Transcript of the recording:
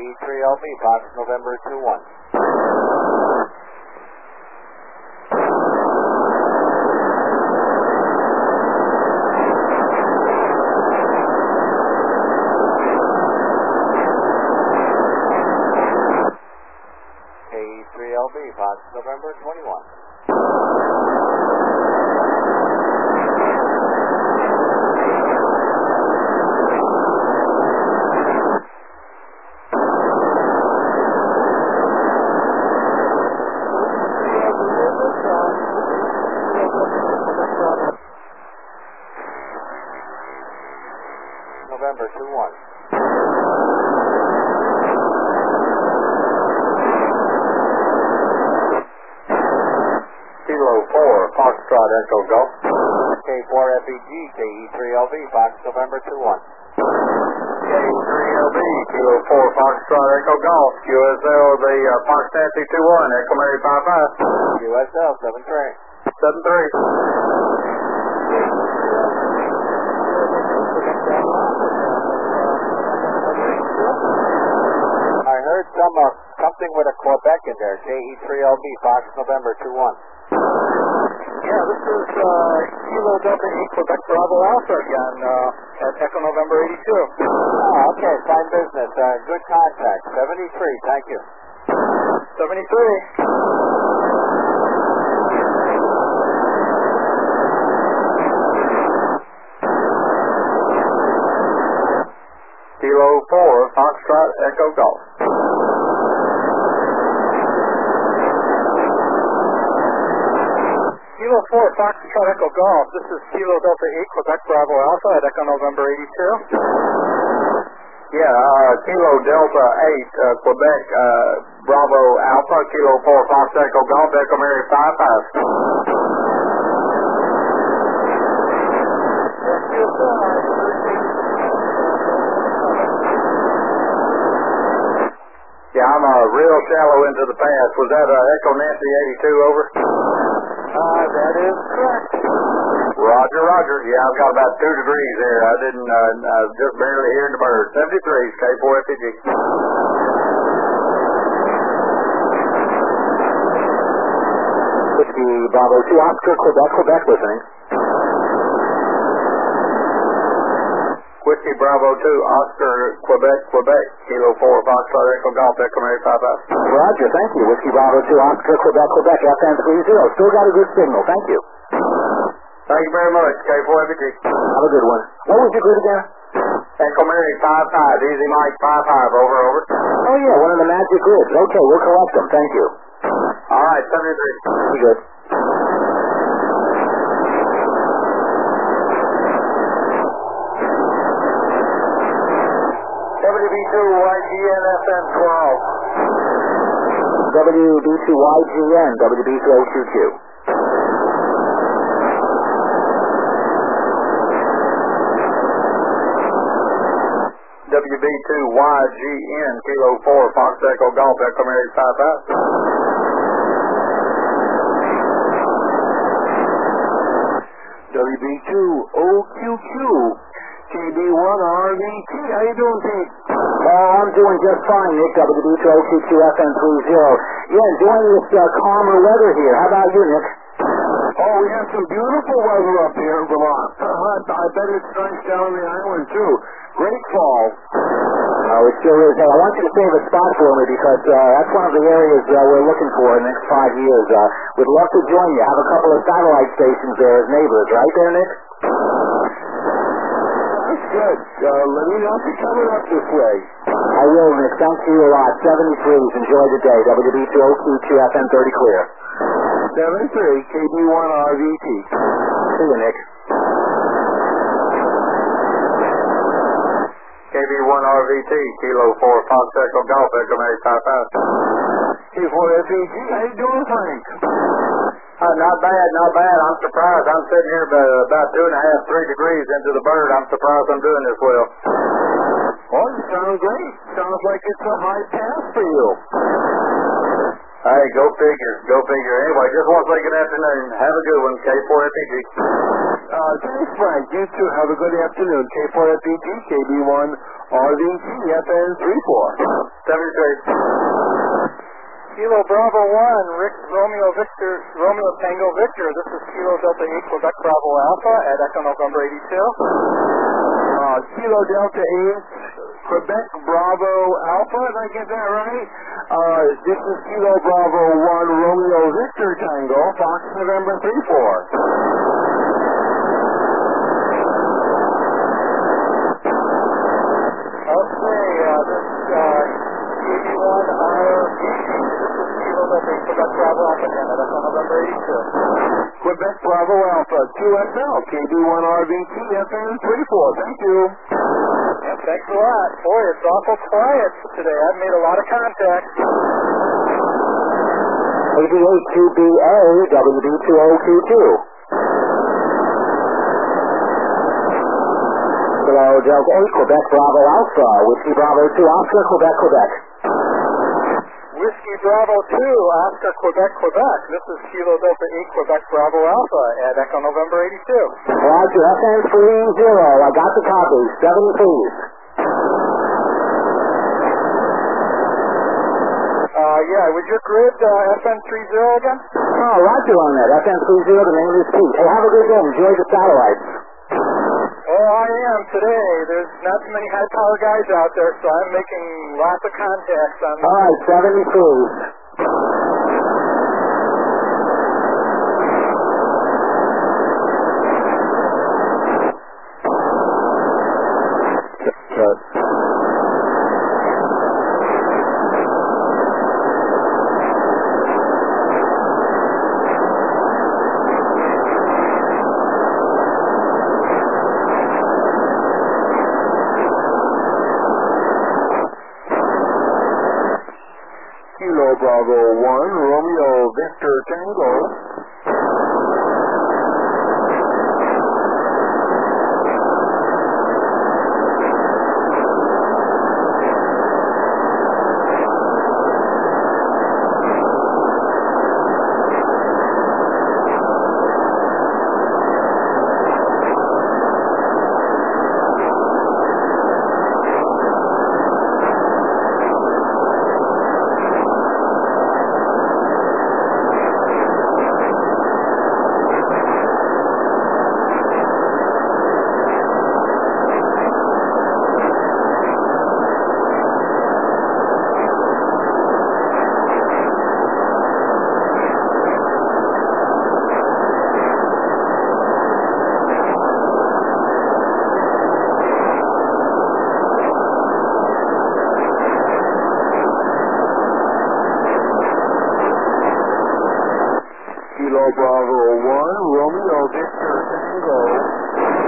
KE3LB, Fox November 21. KE3LB, Fox November 21. November 21. Kilo 4, Foxtrot Echo Golf. K4FEG, KE3LB, Fox November 21. K3LB, Kilo 4, Foxtrot Echo Golf. USL, the Fox Nancy 21, Echo Mary 55. USL 73. 73. I heard something with a Quebec in there. KE3LB, Fox November 21. Yeah, this is Kilo Delta 8 Quebec Bravo Alpha again at Echo November 82. Oh, okay, fine business. Good contact. 73, thank you. 73. Kilo 4, Foxtrot Echo Golf. Kilo 4, Foxtrot Echo Golf. This is Kilo Delta 8 Quebec Bravo Alpha at Echo November 82. Yeah, Kilo Delta 8 Quebec Bravo Alpha, Kilo 4 Fox Echo Golf, Echo Mary 55. Yeah, I'm real shallow into the pass. Was that Echo Nancy 82 over? That is correct. Roger, roger. Yeah, I've got about 2 degrees there. I didn't, just barely hearing the bird. 73, K4FEG. Whiskey Bravo 2 Oscar, Quebec listening. Whiskey Bravo 2 Oscar, Quebec. Kilo 4 Foxtrot Echo Golf, Echo Mary 55. Roger, thank you. Whiskey Bravo 2 Oscar, Quebec, FN 30. Still got a good signal, thank you. Thank you very much, K4FEG. Have a good one. What was your grid again? Echo Mary 55, Easy Mike 55, over. Oh yeah, one of the magic grids. Okay, we'll collect them, thank you. All right, 73. Be good. WB2YGN FN 12. WB2YGN, WB2OQQ. WB2YGN, Kilo 4, Fox Echo Golf, Echo Mary 55. WB2OQQ, KB1RVT, how you doing, Pete? Oh, I'm doing just fine, Nick. WB2OQQ FN 30. Yeah, enjoying this calmer weather here. How about you, Nick? Oh, we have some beautiful weather up here in Vermont. I bet it's nice down the island, too. Great fall. Oh, it sure is. Hey, I want you to save a spot for me because that's one of the areas we're looking for in the next 5 years. We'd love to join you. Have a couple of satellite stations there as neighbors, right there, Nick? That's good. Let me know if you're coming up this way. I will, Nick. Thank you a lot. 73s. Enjoy the day. WB2OQQ FN 30 clear. 73, KB1RVT. See you, Nick. KB1RVT, Kilo 4, Fox Echo Golf, Echo Mary 55. K4FEG, how you doing, Frank? Not bad. I'm surprised. I'm sitting here about 2.5, 3 degrees into the bird. I'm surprised I'm doing this well. Oh, you sound great. Sounds like it's a high pass for you. Hey, go figure. Anyway, just want to say good afternoon. Have a good one, K4FEG. Thanks, Frank. You too. Have a good afternoon. K4FEG, KB1RVT, FN 34. Kilo Bravo 1, Rick Romeo Victor, Romeo Tango Victor. This is Kilo Delta 8, Quebec Bravo Alpha at Echo November 82. Kilo Delta 8, Quebec Bravo Alpha, did I get that right? This is Kilo Bravo 1, Romeo Victor Tango, Fox November 34. Quebec Bravo Alpha Canada, November 82. Quebec Bravo Alpha, QSL, KB1RVT, FM 34. Thank you. Yeah, thanks a lot. Boy, it's awful quiet today. I've made a lot of contacts. AV8QBA, WB2022. Kilo Delta 8, Quebec Bravo Alpha, Whiskey Bravo 2, Oscar, Quebec, Quebec. Whiskey Bravo 2, Oscar, Quebec, Quebec. This is Kilo Delta 8, Quebec Bravo Alpha at Echo November 82. Roger, FN 30, I got the copy. 7, please. Yeah, was your grid FN 30 again? Oh, Roger on that. FN 30, the name is Pete. Hey, have a good day. Enjoy the satellites. Oh, I am today. There's not too many high-power guys out there, so I'm making lots of contacts on... All right, 70, please. Bravo 1, Romeo Victor Tango. Bravo 1, Romeo Victor Tango.